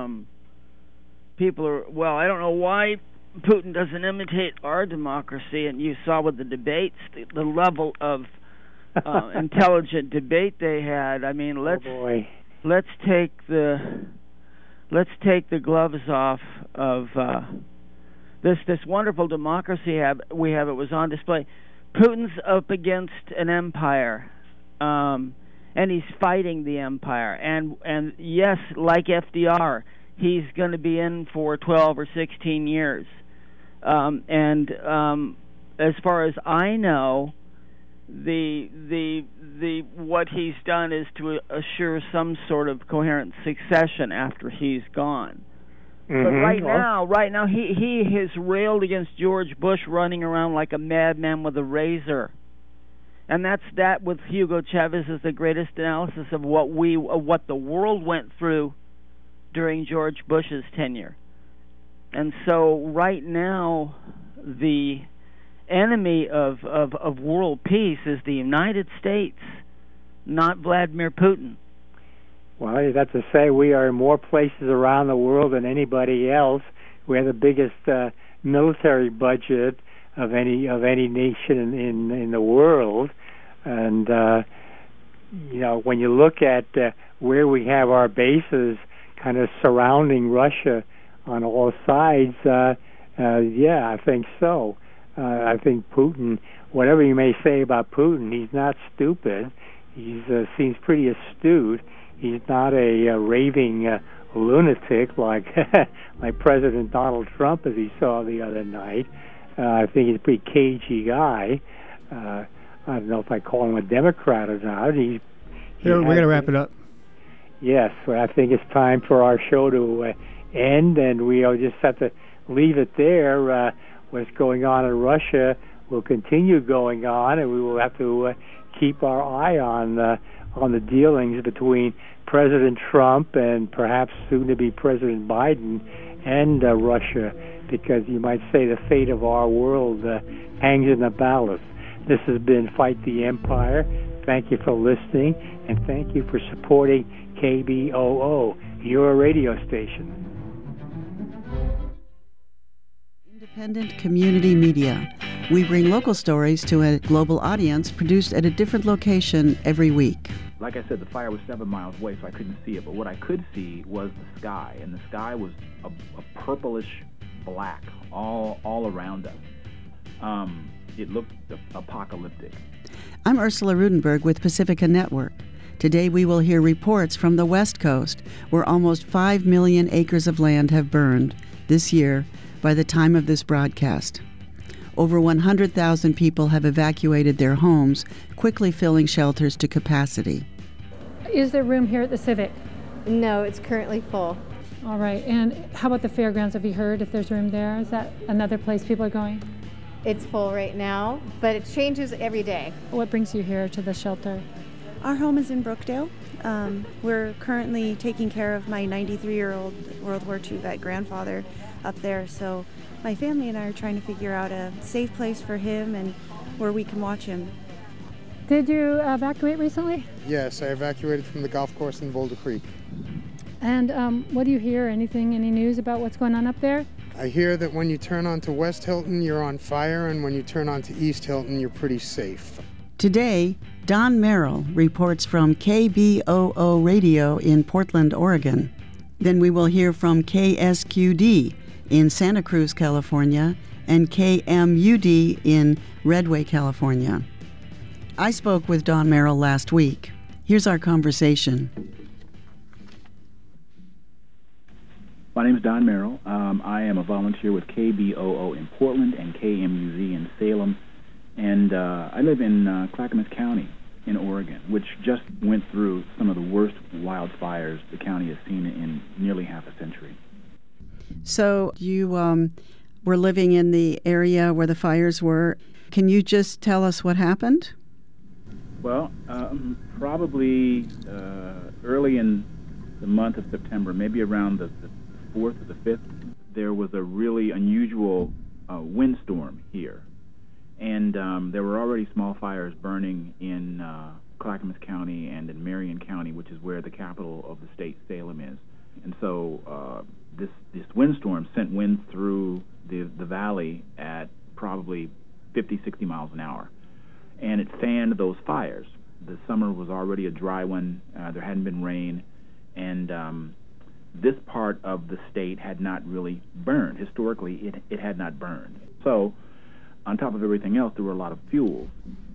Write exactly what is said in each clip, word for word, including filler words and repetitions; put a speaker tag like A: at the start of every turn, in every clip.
A: um, people are, well, I don't know why Putin doesn't imitate our democracy, and you saw with the debates, the, the level of uh, intelligent debate they had. I mean, let's
B: oh boy.
A: let's take the let's take the gloves off of uh, this this wonderful democracy have, we have. It was on display. Putin's up against an empire, um, and he's fighting the empire. And and yes, like F D R, he's going to be in for twelve or sixteen years. Um, and um, as far as I know, the the the what he's done is to assure some sort of coherent succession after he's gone.
B: Mm-hmm.
A: But right now, right now, he he has railed against George Bush running around like a madman with a razor, and that's that. With Hugo Chavez is the greatest analysis of what we of what the world went through during George Bush's tenure. And so right now, the enemy of, of, of world peace is the United States, not Vladimir Putin.
B: Well, you have to say we are in more places around the world than anybody else. We have the biggest uh, military budget of any of any nation in in, in the world, and uh, you know, when you look at uh, where we have our bases, kind of surrounding Russia on all sides, uh, uh, yeah, I think so. Uh, I think Putin, whatever you may say about Putin, he's not stupid. He uh, seems pretty astute. He's not a, a raving uh, lunatic like like President Donald Trump, as he saw the other night. Uh, I think he's a pretty cagey guy. Uh, I don't know if I call him a Democrat or not. He, he
C: yeah, we're going to wrap it up.
B: Yes, well, I think it's time for our show to uh, end, and we'll just have to leave it there. Uh, what's going on in Russia will continue going on, and we will have to uh, keep our eye on uh, on the dealings between President Trump and perhaps soon-to-be President Biden and uh, Russia, because you might say the fate of our world uh, hangs in the balance. This has been Fight the Empire. Thank you for listening, and thank you for supporting K B O O, your radio station.
D: Independent community media. We bring local stories to a global audience, produced at a different location every week.
E: Like I said, the fire was seven miles away, so I couldn't see it. But what I could see was the sky, and the sky was a, a purplish black all all around us. Um, it looked apocalyptic.
D: I'm Ursula Rudenberg with Pacifica Network. Today we will hear reports from the West Coast, where almost five million acres of land have burned this year by the time of this broadcast. Over one hundred thousand people have evacuated their homes, quickly filling shelters to capacity.
F: Is there room here at the Civic?
G: No, it's currently full.
F: All right, and how about the fairgrounds? Have you heard if there's room there? Is that another place people are going?
G: It's full right now, but it changes every day.
F: What brings you here to the shelter?
H: Our home is in Brookdale. Um, we're currently taking care of my ninety-three-year-old World War Two vet grandfather up there, so my family and I are trying to figure out a safe place for him and where we can watch him.
F: Did you evacuate recently?
I: Yes, I evacuated from the golf course in Boulder Creek.
F: And um, what do you hear? Anything, any news about what's going on up there?
I: I hear that when you turn onto West Hilton, you're on fire, and when you turn onto East Hilton, you're pretty safe.
D: Today, Don Merrill reports from K B O O Radio in Portland, Oregon. Then we will hear from K S Q D in Santa Cruz, California, and K M U D in Redway, California. I spoke with Don Merrill last week. Here's our conversation.
E: My name is Don Merrill. Um, I am a volunteer with K B O O in Portland and K M U Z in Salem. And uh, I live in uh, Clackamas County in Oregon, which just went through some of the worst wildfires the county has seen in nearly half a century.
D: So you um, were living in the area where the fires were. Can you just tell us what happened?
E: Well, um, probably uh, early in the month of September, maybe around the, the fourth or the fifth, there was a really unusual uh, windstorm here. And um, there were already small fires burning in uh, Clackamas County and in Marion County, which is where the capital of the state, Salem, is. And so uh, this this windstorm sent winds through the, the valley at probably fifty, sixty miles an hour. And it fanned those fires. The summer was already a dry one. Uh, there hadn't been rain. And um, this part of the state had not really burned. Historically, it, it had not burned. So on top of everything else, there were a lot of fuels.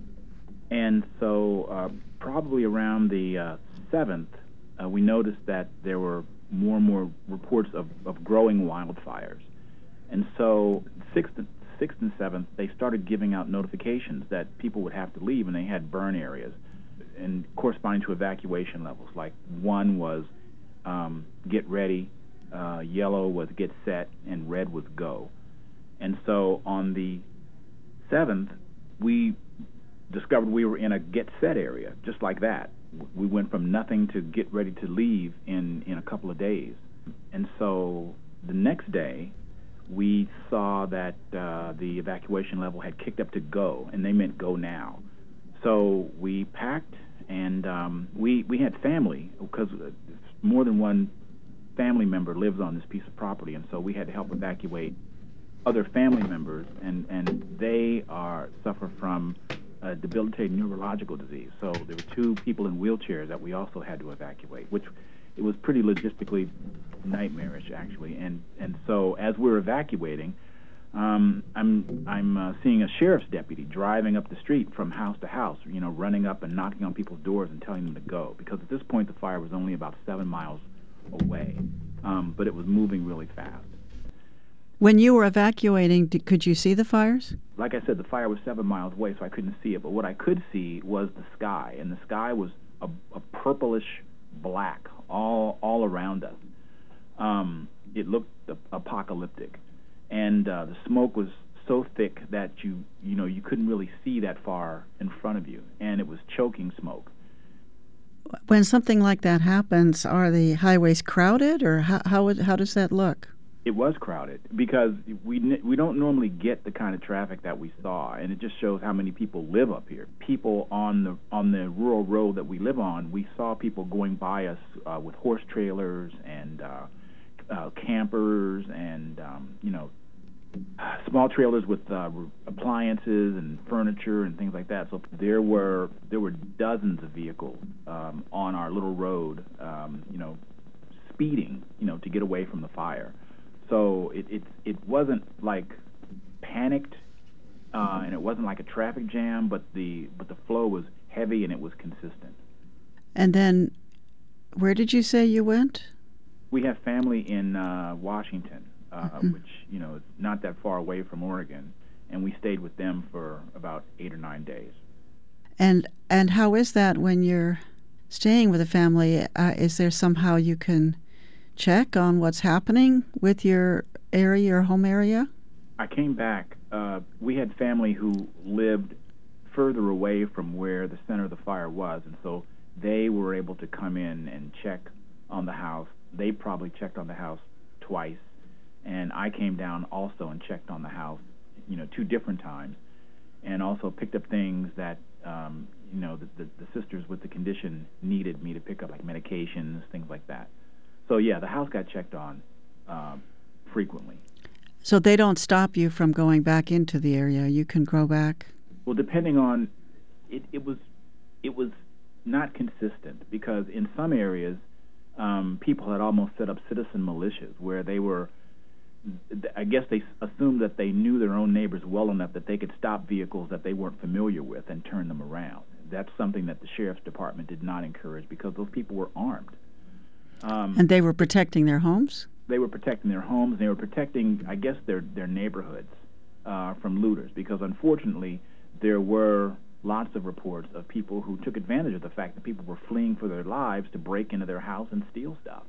E: And so uh, probably around the uh, seventh, uh, we noticed that there were more and more reports of, of growing wildfires. And so sixth, sixth and seventh, they started giving out notifications that people would have to leave, and they had burn areas and corresponding to evacuation levels. Like one was um, get ready, uh, yellow was get set, and red was go. And so on the seventh, we discovered we were in a get set area, just like that. We went from nothing to get ready to leave in, in a couple of days. And so the next day, we saw that uh, the evacuation level had kicked up to go, and they meant go now. So we packed, and um, we, we had family, because more than one family member lives on this piece of property, and so we had to help evacuate other family members, and, and they are suffer from a debilitating neurological disease. So there were two people in wheelchairs that we also had to evacuate, which it was pretty logistically nightmarish, actually. And and so as we're evacuating, um, I'm I'm uh, seeing a sheriff's deputy driving up the street from house to house, you know, running up and knocking on people's doors and telling them to go, because at this point the fire was only about seven miles away, um, but it was moving really fast.
D: When you were evacuating, did, could you see the fires?
E: Like I said, the fire was seven miles away, so I couldn't see it. But what I could see was the sky, and the sky was a, a purplish black all all around us. Um, it looked apocalyptic, and uh, the smoke was so thick that you you know you couldn't really see that far in front of you, and it was choking smoke.
D: When something like that happens, are the highways crowded, or how how, how does that look?
E: It was crowded because we we don't normally get the kind of traffic that we saw, and it just shows how many people live up here. People on the on the rural road that we live on, we saw people going by us uh, with horse trailers and uh, uh, campers and um, you know small trailers with uh, appliances and furniture and things like that. So there were there were dozens of vehicles um, on our little road, um, you know, speeding, you know, to get away from the fire. So it, it it wasn't like panicked, uh, and it wasn't like a traffic jam, but the but the flow was heavy and it was consistent.
D: And then, where did you say you went?
E: We have family in uh, Washington, uh,
D: mm-hmm.
E: which you know is not that far away from Oregon, and we stayed with them for about eight or nine days.
D: And and how is that when you're staying with a family? Uh, is there somehow you can check on what's happening with your area, your home area?
E: I came back. Uh, we had family who lived further away from where the center of the fire was, and so they were able to come in and check on the house. They probably checked on the house twice, and I came down also and checked on the house, you know, two different times, and also picked up things that, um, you know, the, the, the sisters with the condition needed me to pick up, like medications, things like that. So, yeah, the house got checked on um, frequently.
D: So they don't stop you from going back into the area. You can go back?
E: Well, depending on, it, it was it was not consistent, because in some areas, um, people had almost set up citizen militias where they were, I guess they assumed that they knew their own neighbors well enough that they could stop vehicles that they weren't familiar with and turn them around. That's something that the sheriff's department did not encourage, because those people were armed. Um,
D: and they were protecting their homes? They
E: were protecting their homes. They were protecting, I guess, their, their neighborhoods uh, from looters, because unfortunately there were lots of reports of people who took advantage of the fact that people were fleeing for their lives to break into their house and steal stuff.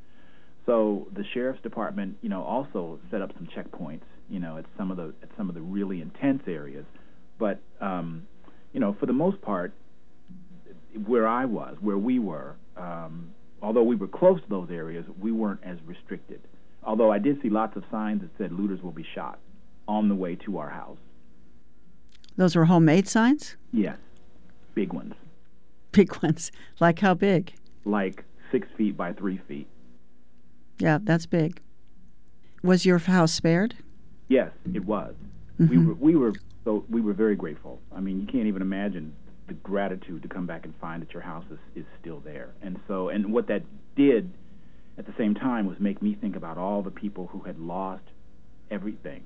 E: So the sheriff's department, you know, also set up some checkpoints, you know, at some of the at some of the really intense areas. But um, you know, for the most part, where I was, where we were, um, although we were close to those areas, we weren't as restricted. Although I did see lots of signs that said looters will be shot on the way to our house.
D: Those were homemade signs?
E: Yes, big ones.
D: Big ones. Like how big?
E: Like six feet by three feet.
D: Yeah, that's big. Was your house spared?
E: Yes, it was.
D: Mm-hmm.
E: We were we were so we were very grateful. I mean, you can't even imagine the gratitude to come back and find that your house is, is still there. And so, and what that did at the same time was make me think about all the people who had lost everything.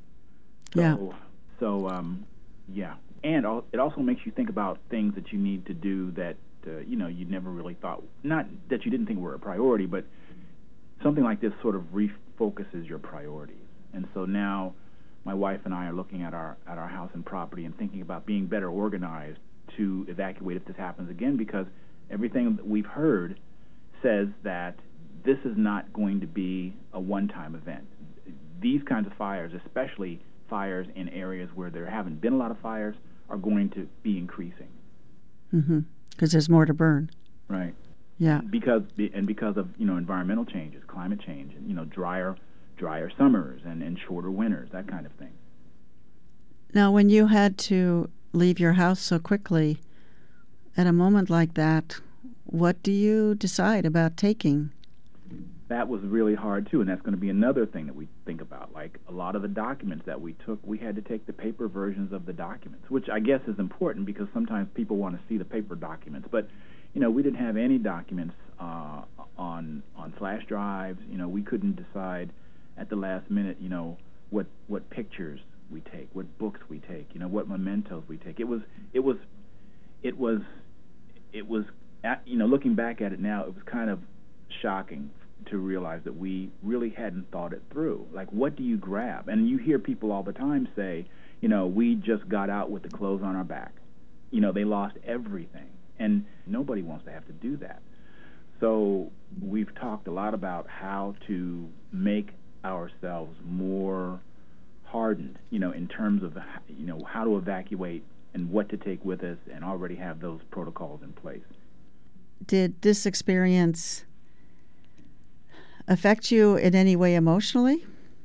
E: So,
D: yeah.
E: So, um, yeah. And al- it also makes you think about things that you need to do that, uh, you know, you never really thought, not that you didn't think were a priority, but something like this sort of refocuses your priorities. And so now my wife and I are looking at our at our house and property and thinking about being better organized to evacuate if this happens again, because everything that we've heard says that this is not going to be a one-time event. These kinds of fires, especially fires in areas where there haven't been a lot of fires, are going to be increasing.
D: Mm-hmm. Because there's more to burn.
E: Right.
D: Yeah.
E: Because and because of, you know, environmental changes, climate change, and, you know, drier drier summers and, and shorter winters, that kind of thing.
D: Now, when you had to leave your house so quickly, at a moment like that, what do you decide about taking?
E: That was really hard, too, and that's going to be another thing that we think about. Like, a lot of the documents that we took, we had to take the paper versions of the documents, which I guess is important because sometimes people want to see the paper documents. But, you know, we didn't have any documents uh, on on flash drives. You know, we couldn't decide at the last minute, you know, what what pictures we take, what books we take, you know, what mementos we take. It was, it was, it was, it was, you know, looking back at it now, it was kind of shocking to realize that we really hadn't thought it through. Like, what do you grab? And you hear people all the time say, you know, we just got out with the clothes on our back. You know, they lost everything. And nobody wants to have to do that. So we've talked a lot about how to make ourselves more hardened, you know, in terms of, you know, how to evacuate and what to take with us, and already have those protocols in place.
D: Did this experience affect you in any way emotionally?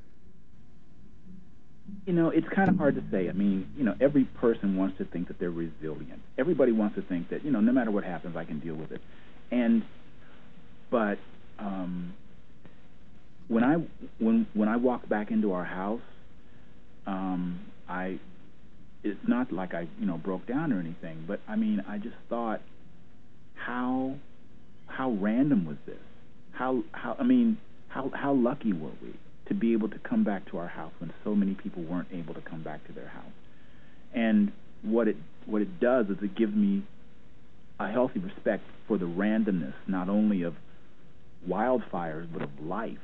E: You know, it's kind of hard to say. I mean, you know, every person wants to think that they're resilient. Everybody wants to think that, you know, no matter what happens, I can deal with it. And, but um, when I when when I walked back into our house, um, I it's not like I, you know, broke down or anything, but I mean, I just thought, how how random was this? How how I mean, how how lucky were we to be able to come back to our house when so many people weren't able to come back to their house? And what it what it does is it gives me a healthy respect for the randomness, not only of wildfires, but of life.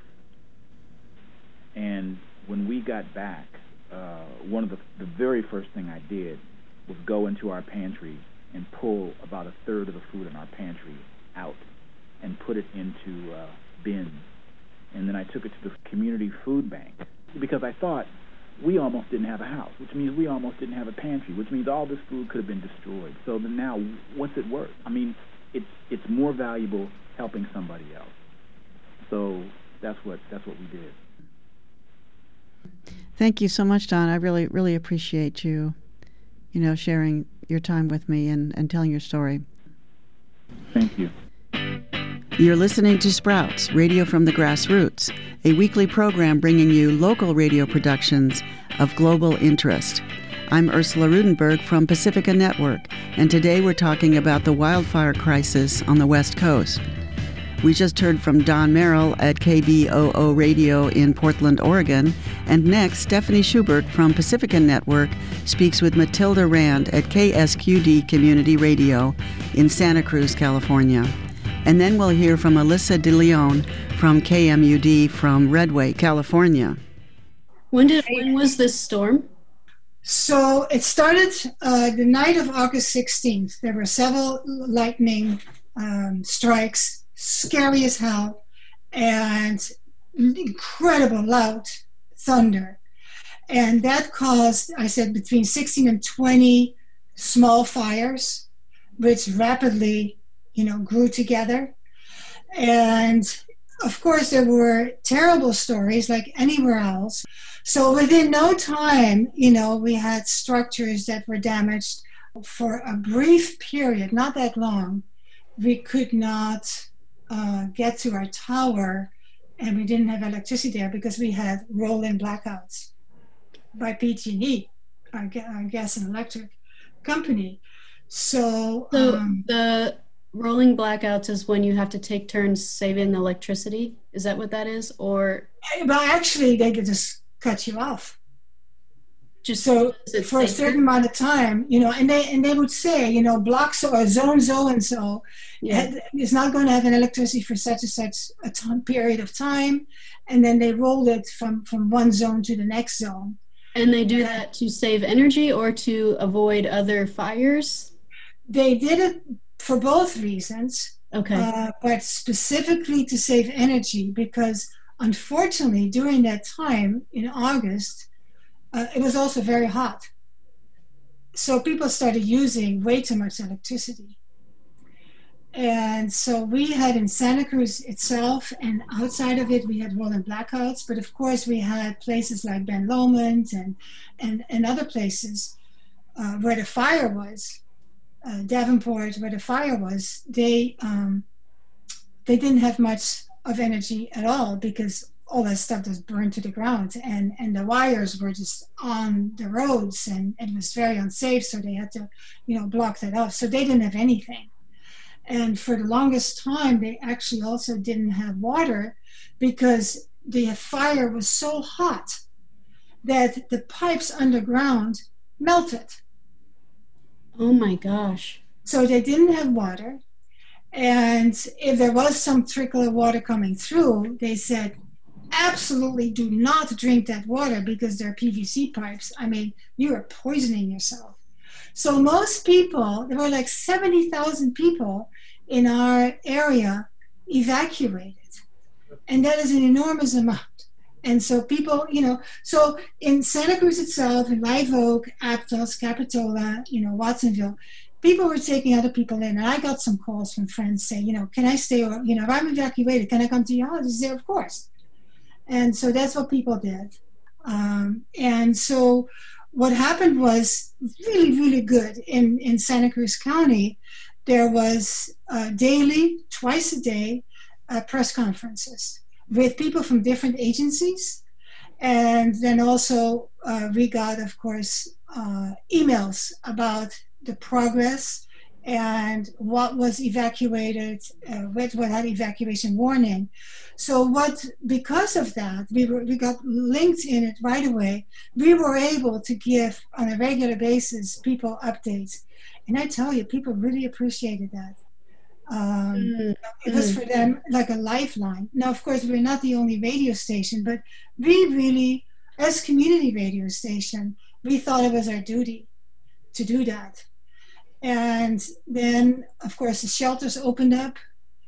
E: And when we got back, uh, one of the the very first thing I did was go into our pantry and pull about a third of the food in our pantry out and put it into uh, bins. And then I took it to the community food bank, because I thought we almost didn't have a house, which means we almost didn't have a pantry, which means all this food could have been destroyed. So then now, what's it worth? I mean, it's it's more valuable helping somebody else. So that's what that's what we did.
D: Thank you so much, Don. I really, really appreciate you, you know, sharing your time with me and, and telling your story.
E: Thank you.
D: You're listening to Sprouts, Radio from the Grassroots, a weekly program bringing you local radio productions of global interest. I'm Ursula Rudenberg from Pacifica Network, and today we're talking about the wildfire crisis on the West Coast. We just heard from Don Merrill at K B O O Radio in Portland, Oregon, and next, Stephanie Schubert from Pacifica Network speaks with Matilda Rand at K S Q D Community Radio in Santa Cruz, California. And then we'll hear from Alyssa DeLeon from K M U D from Redway, California.
C: When did when was this storm?
J: So it started uh, the night of August sixteenth. There were several lightning um, strikes, scary as hell, and incredible loud thunder. And that caused, I said, between sixteen and twenty small fires, which rapidly, you know, grew together. And of course, there were terrible stories like anywhere else. So within no time, you know, we had structures that were damaged. For a brief period, not that long, we could not uh, get to our tower and we didn't have electricity there because we had rolling blackouts by P G and E, our, ga- our gas and electric company. So,
C: So
J: um,
C: the rolling blackouts is when you have to take turns saving electricity. Is that what that is? Or
J: well, actually, they could just cut you off.
C: just
J: So
C: is it
J: for a
C: safer?
J: certain amount of time, you know, and they and they would say, you know, block so or zone so and so
C: Yeah.
J: is not going to have an electricity for such and such a time, period of time, and then they rolled it from from one zone to the next zone.
C: And they do that to save energy or to avoid other fires?
J: They did it for both reasons,
C: Okay.
J: uh, but specifically to save energy because unfortunately during that time in August, uh, it was also very hot. So people started using way too much electricity. And so we had in Santa Cruz itself and outside of it, we had rolling blackouts. But of course, we had places like Ben Lomond and, and, and other places uh, where the fire was, uh, Davenport, where the fire was, they, um, they didn't have much of energy at all because all that stuff was burned to the ground and, and the wires were just on the roads and it was very unsafe. So they had to, you know, block that off. So they didn't have anything. And for the longest time, they actually also didn't have water because the fire was so hot that the pipes underground melted.
C: Oh my gosh.
J: So they didn't have water. And if there was some trickle of water coming through, they said, absolutely do not drink that water because they're P V C pipes. I mean, you are poisoning yourself. So most people, there were like seventy thousand people in our area evacuated. And that is an enormous amount. And so people, you know, so in Santa Cruz itself, in Live Oak, Aptos, Capitola, you know, Watsonville, people were taking other people in. And I got some calls from friends saying, you know, can I stay, or, you know, if I'm evacuated, can I come to your house? I said, of course. And so that's what people did. Um, and so what happened was really, really good in, in Santa Cruz County. There was uh, daily, twice a day, uh, press conferences with people from different agencies. And then also uh, we got, of course, uh, emails about the progress and what was evacuated, uh, what, what had evacuation warning. So what, because of that, we were, we got linked in it right away. We were able to give on a regular basis people updates. And I tell you, people really appreciated that. Um, mm-hmm. It was for them like a lifeline. Now, of course, we're not the only radio station, but we really, as community radio station, we thought it was our duty to do that. And then, of course, the shelters opened up,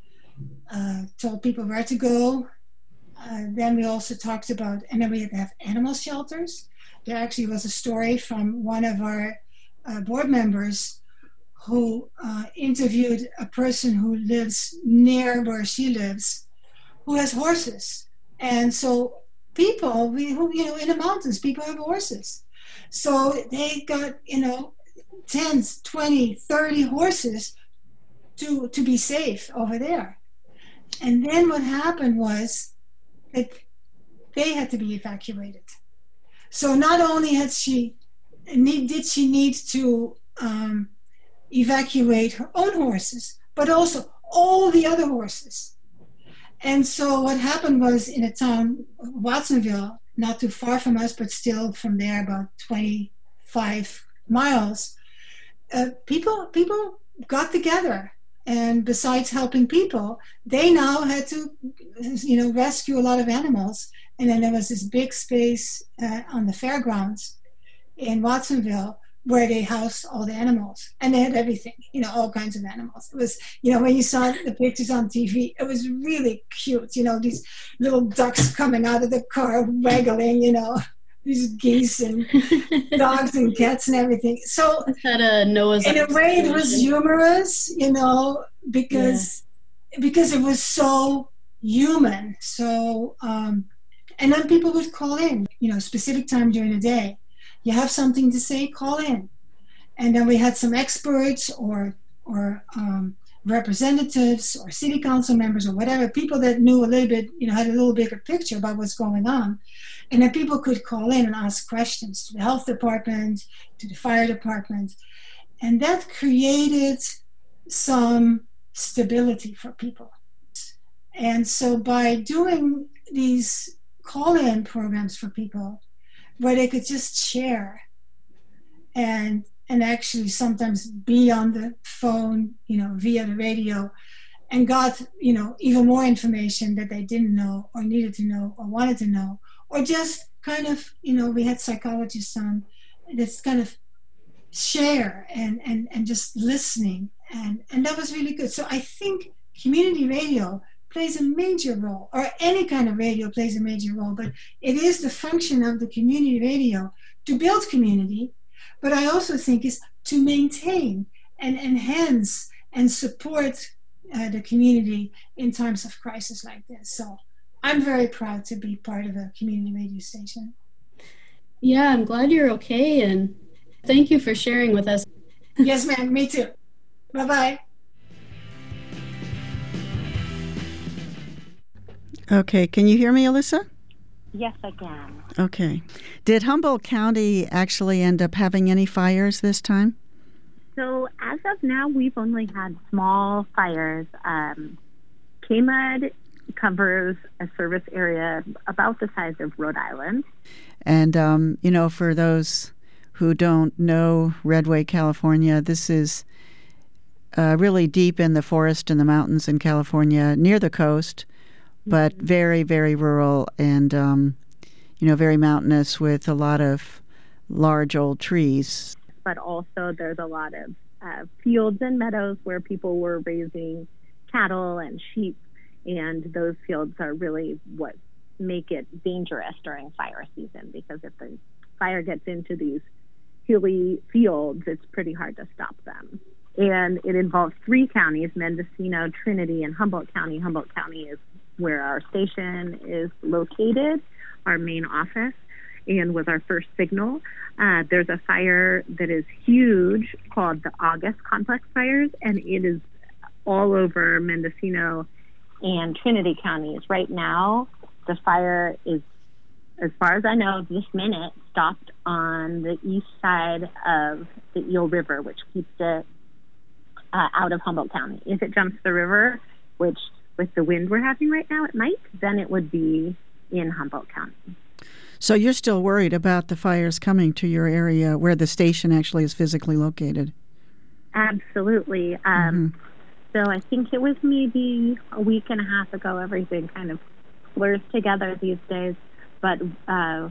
J: uh, told people where to go. Uh, then we also talked about, and then we had to have animal shelters. There actually was a story from one of our uh, board members who uh, interviewed a person who lives near where she lives, who has horses. And so people, we, who, you know, in the mountains, people have horses. So they got, you know, ten, twenty, thirty horses to, to be safe over there. And then what happened was that they had to be evacuated. So not only had she, need, did she need to um, evacuate her own horses, but also all the other horses. And so what happened was in a town, Watsonville, not too far from us, but still from there about twenty-five miles, uh, people people got together. And besides helping people, they now had to, you know, rescue a lot of animals. And then there was this big space uh, on the fairgrounds in Watsonville where they housed all the animals. And they had everything, you know, all kinds of animals. It was, you know, when you saw the pictures on T V, it was really cute. You know, these little ducks coming out of the car, waggling, you know, these geese and dogs and cats and everything. So
C: had a Noah's
J: in a way it was humorous, you know, because yeah. because it was so human. So um, and then people would call in, you know, specific time during the day. You have something to say, call in. And then we had some experts or or um, representatives or city council members or whatever, people that knew a little bit, you know, had a little bigger picture about what's going on. And then people could call in and ask questions to the health department, to the fire department. And that created some stability for people. And so by doing these call-in programs for people where they could just share and and actually sometimes be on the phone, you know, via the radio, and got, you know, even more information that they didn't know or needed to know or wanted to know, or just kind of, you know, we had psychologists on this kind of share and, and, and just listening. And, and that was really good. So I think community radio plays a major role, or any kind of radio plays a major role, but it is the function of the community radio to build community, but I also think is to maintain and enhance and support uh, the community in times of crisis like this. So I'm very proud to be part of a community radio station.
C: Yeah, I'm glad you're okay, and thank you for sharing with us.
J: Yes, ma'am, me too. Bye-bye.
D: Okay, can you hear me, Alyssa?
K: Yes, I can.
D: Okay. Did Humboldt County actually end up having any fires this time?
K: So as of now, we've only had small fires. Um, K M U D covers a service area about the size of Rhode Island.
D: And, um, you know, for those who don't know Redway, California, this is uh, really deep in the forest and the mountains in California, near the coast, but very, very rural and, um, you know, very mountainous with a lot of large old trees.
K: But also there's a lot of uh, fields and meadows where people were raising cattle and sheep, and those fields are really what make it dangerous during fire season, because if the fire gets into these hilly fields, it's pretty hard to stop them. And it involves three counties, Mendocino, Trinity, and Humboldt County. Humboldt County is where our station is located, our main office, and was our first signal. Uh, there's a fire that is huge called the August Complex Fires, and it is all over Mendocino and Trinity counties. Right now, the fire is, as far as I know, this minute, stopped on the east side of the Eel River, which keeps it uh, out of Humboldt County. If it jumps the river, which with the wind we're having right now, it might, then it would be in Humboldt County.
D: So you're still worried about the fires coming to your area where the station actually is physically located?
K: Absolutely. Um, mm-hmm. So I think it was maybe a week and a half ago. Everything kind of blurs together these days. But uh,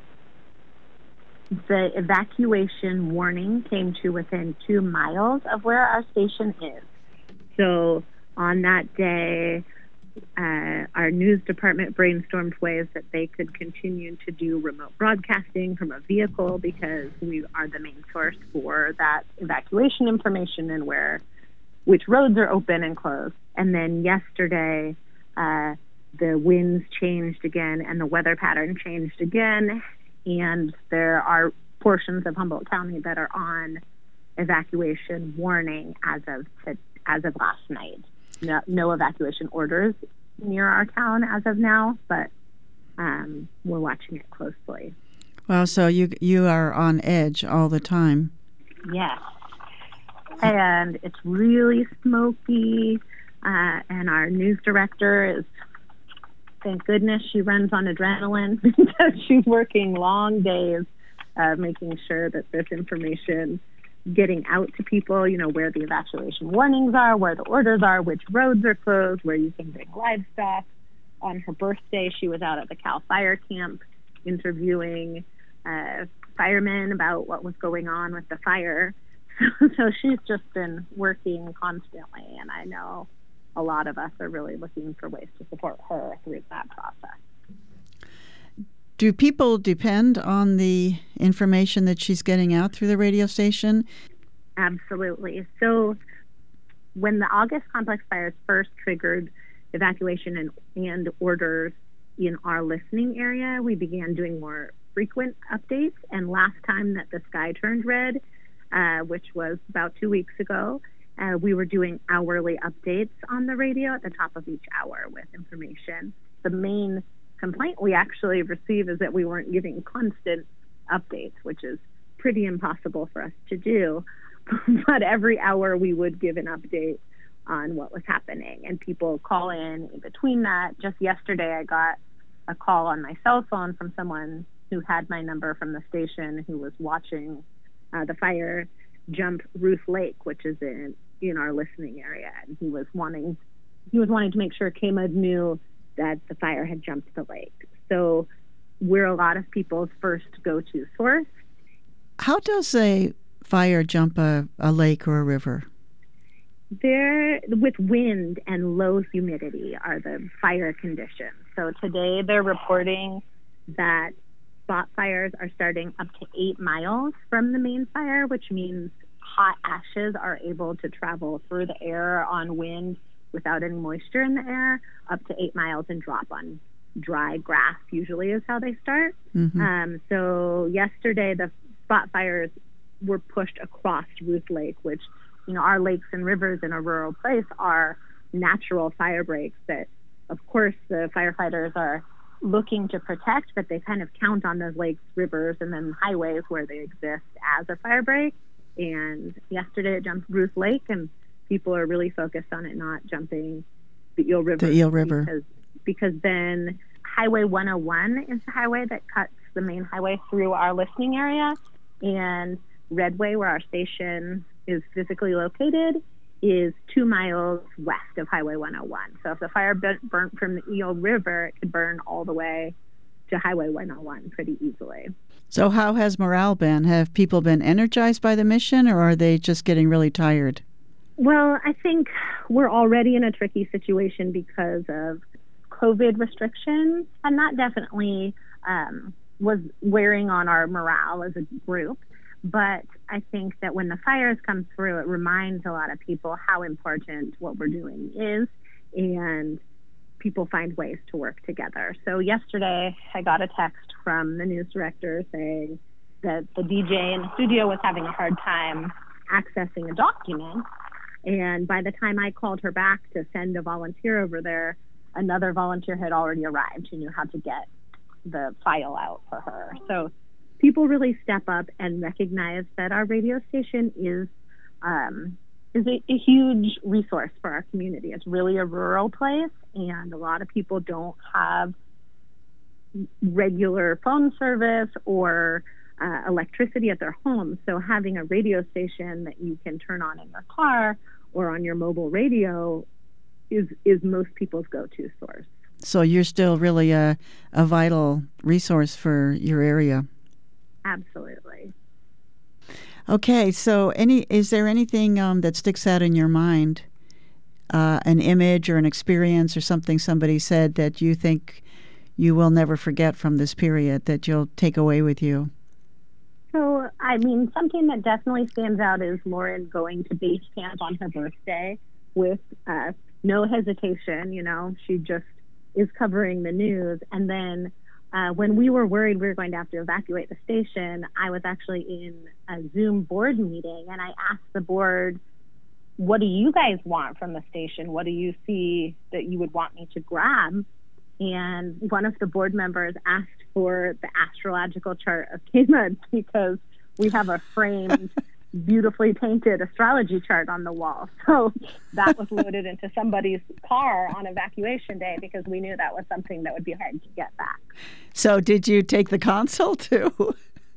K: the evacuation warning came to within two miles of where our station is. So on that day, Uh, our news department brainstormed ways that they could continue to do remote broadcasting from a vehicle, because we are the main source for that evacuation information and where, which roads are open and closed. And then yesterday, uh, the winds changed again and the weather pattern changed again. And there are portions of Humboldt County that are on evacuation warning as of to, as of last night. No, no evacuation orders near our town as of now, but um, we're watching it closely.
D: Well, so you you are on edge all the time.
K: Yes. And it's really smoky, uh, and our news director is, thank goodness she runs on adrenaline, because she's working long days uh, making sure that this information getting out to people, you know, where the evacuation warnings are, where the orders are, which roads are closed, where you can bring livestock. On her birthday, she was out at the Cal Fire Camp interviewing uh, firemen about what was going on with the fire. So she's just been working constantly, and I know a lot of us are really looking for ways to support her through that process.
D: Do people depend on the information that she's getting out through the radio station?
K: Absolutely. So when the August Complex Fires first triggered evacuation and, and orders in our listening area, we began doing more frequent updates. And last time that the sky turned red, uh, which was about two weeks ago, Uh, we were doing hourly updates on the radio at the top of each hour with information. The main complaint we actually receive is that we weren't giving constant updates, which is pretty impossible for us to do. But every hour we would give an update on what was happening, and people call in in between that. Just yesterday, I got a call on my cell phone from someone who had my number from the station who was watching uh, the fire jump Ruth Lake, which is in in our listening area, and he was wanting he was wanting to make sure K M U D knew that the fire had jumped the lake. So we're a lot of people's first go-to source.
D: How does a fire jump a, a lake or a river?
K: There, with wind and low humidity are the fire conditions. So today they're reporting that spot fires are starting up to eight miles from the main fire, which means hot ashes are able to travel through the air on wind without any moisture in the air, up to eight miles and drop on dry grass, usually is how they start. Mm-hmm. Um, so yesterday, the spot fires were pushed across Ruth Lake, which, you know, our lakes and rivers in a rural place are natural fire breaks that, of course, the firefighters are looking to protect, but they kind of count on those lakes, rivers, and then highways where they exist as a fire break. And yesterday it jumped Ruth Lake, and people are really focused on it not jumping the Eel River.
D: The Eel River.
K: Because, because then Highway one oh one is the highway that cuts the main highway through our listening area, and Redway, where our station is physically located, is two miles west of Highway one oh one. So if the fire burnt from the Eel River, it could burn all the way to Highway one oh one pretty easily.
D: So how has morale been? Have people been energized by the mission, or are they just getting really tired?
K: Well, I think we're already in a tricky situation because of COVID restrictions, and that definitely um, was wearing on our morale as a group. But I think that when the fires come through, it reminds a lot of people how important what we're doing is, and people find ways to work together. So yesterday, I got a text from the news director saying that the D J in the studio was having a hard time accessing a document. And by the time I called her back to send a volunteer over there, another volunteer had already arrived who knew how to get the file out for her. So people really step up and recognize that our radio station is um, is a, a huge resource for our community. It's really a rural place, and a lot of people don't have regular phone service or uh, electricity at their homes. So having a radio station that you can turn on in your car or on your mobile radio is is most people's go-to source.
D: So you're still really a, a vital resource for your area.
K: Absolutely.
D: Okay, so any is there anything um, that sticks out in your mind, uh, an image or an experience or something somebody said that you think you will never forget from this period that you'll take away with you?
K: So, I mean, something that definitely stands out is Lauren going to base camp on her birthday with uh, no hesitation. You know, she just is covering the news. And then uh, when we were worried we were going to have to evacuate the station, I was actually in a Zoom board meeting, and I asked the board, what do you guys want from the station? What do you see that you would want me to grab? And one of the board members asked for the astrological chart of K M U D because we have a framed, beautifully painted astrology chart on the wall. So that was loaded into somebody's car on evacuation day because we knew that was something that would be hard to get back.
D: So did you take the console too?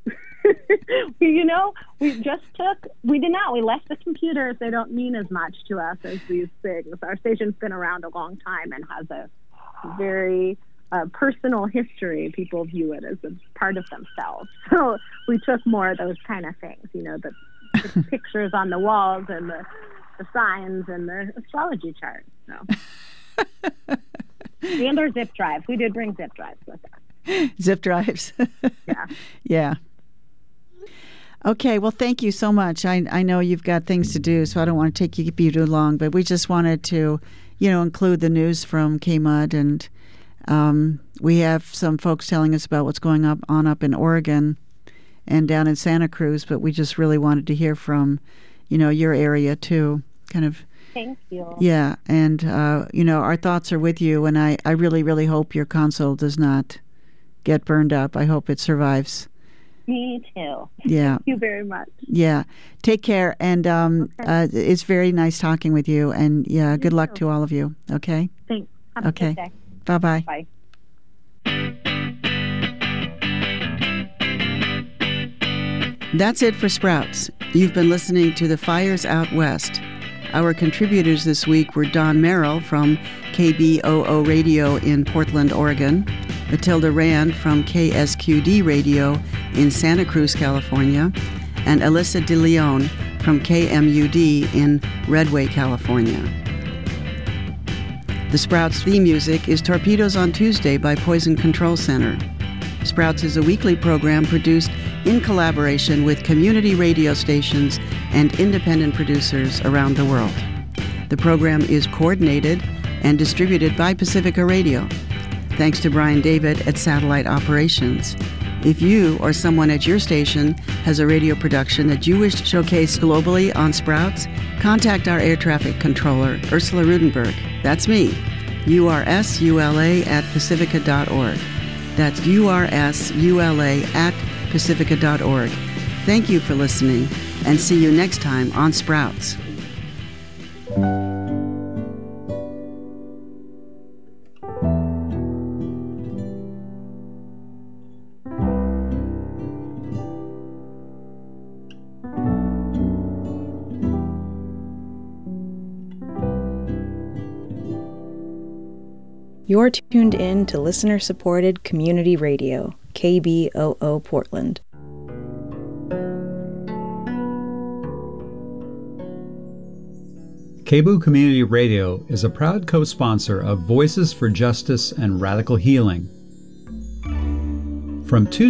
K: You know, we just took, we did not. We left the computers. They don't mean as much to us as these things. Our station's been around a long time and has a very uh, personal history. People view it as a part of themselves. So we took more of those kind of things, you know, the, the pictures on the walls and the, the signs and the astrology charts. So. And our zip drives. We did bring zip drives with us.
D: Zip drives.
K: Yeah.
D: Yeah. Okay, well, thank you so much. I I know you've got things to do, so I don't want to take you, keep you too long, but we just wanted to, you know, include the news from K M U D, and um, we have some folks telling us about what's going up on up in Oregon and down in Santa Cruz, but we just really wanted to hear from, you know, your area too. kind of.
K: Thank you.
D: Yeah, and, uh, you know, our thoughts are with you, and I, I really, really hope your console does not get burned up. I hope it survives.
K: Me too.
D: Yeah.
K: Thank you very much.
D: Yeah. Take care, and um,
K: Okay.
D: uh, it's very nice talking with you, and, yeah,
K: You
D: good luck
K: too.
D: to all of you, okay?
K: Thanks. Have
D: Okay.
K: a good day.
D: Bye-bye.
K: Bye.
D: That's it for Sprouts. You've been listening to The Fires Out West. Our contributors this week were Don Merrill from K B O O Radio in Portland, Oregon, Matilda Rand from K S Q D Radio in Santa Cruz, California, and Alyssa De Leon from K M U D in Redway, California. The Sprouts theme music is Torpedoes on Tuesday by Poison Control Center. Sprouts is a weekly program produced in collaboration with community radio stations and independent producers around the world. The program is coordinated and distributed by Pacifica Radio. Thanks to Brian David at Satellite Operations. If you or someone at your station has a radio production that you wish to showcase globally on Sprouts, contact our air traffic controller, Ursula Rudenberg. That's me, U R S U L A at pacifica dot org. That's U R S U L A at pacifica dot org. Thank you for listening, and see you next time on Sprouts.
L: You're tuned in to listener-supported community radio, K B O O Portland.
M: K B O O Community Radio is a proud co-sponsor of Voices for Justice and Radical Healing. From two